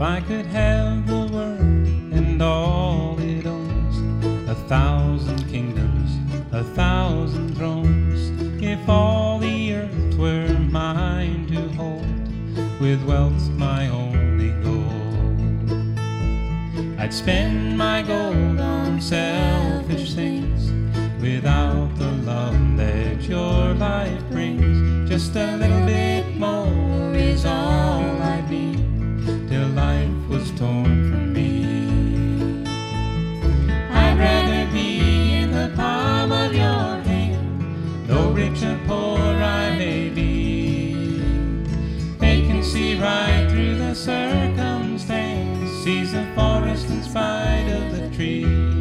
I could have the world and all it owns, 1,000 kingdoms, 1,000 thrones, if all the earth were mine to hold, with wealth my only goal, I'd spend my gold on selfish things, without the love that your life brings. Just a little bit more is all I need, till life was torn from me. I'd rather be in the palm of your hand, though rich or poor I may be. They can see right through the circumstance, sees the forest in spite of the tree.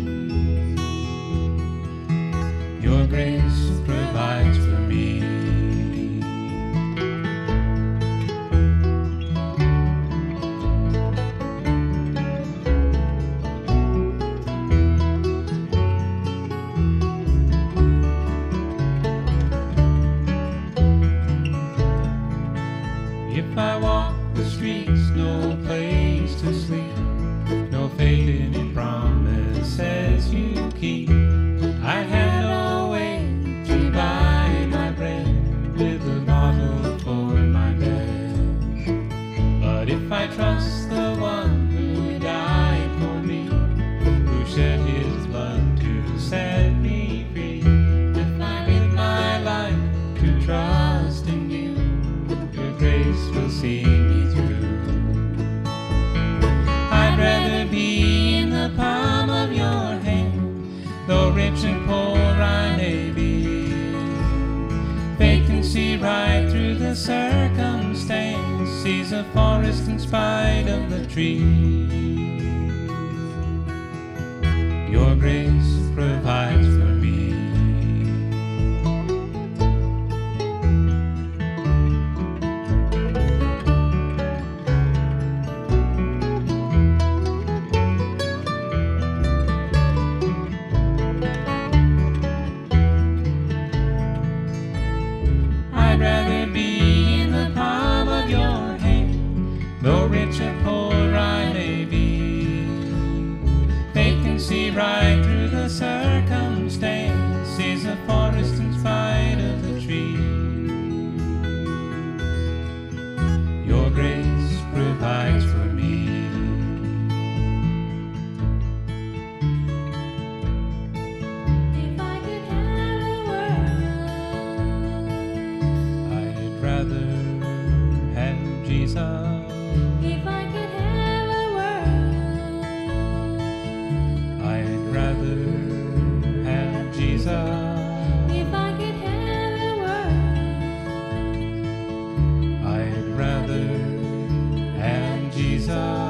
Your grace provides for me. If I walk the streets, no place to sleep, no faith in any promises you keep. I have no way to buy my bread, with a bottle for my bed. But if I trust the one who died for me, who shed his blood to set me free, if I give my life to trust in you, your grace will see me through. I'd rather be in the palm of your hand, though rich and poor I may be. They can see right through the circumstance, sees a forest in spite of the trees. Your grace provides for me. I'd rather be in the palm of your hand, though rich or poor I may be. They can see right through the circumstance, sees a forest in spite of the trees. Your grace provides for me. Rather have Jesus. If I could have a world, I'd rather have Jesus. if I could have a world, I'd rather have Jesus.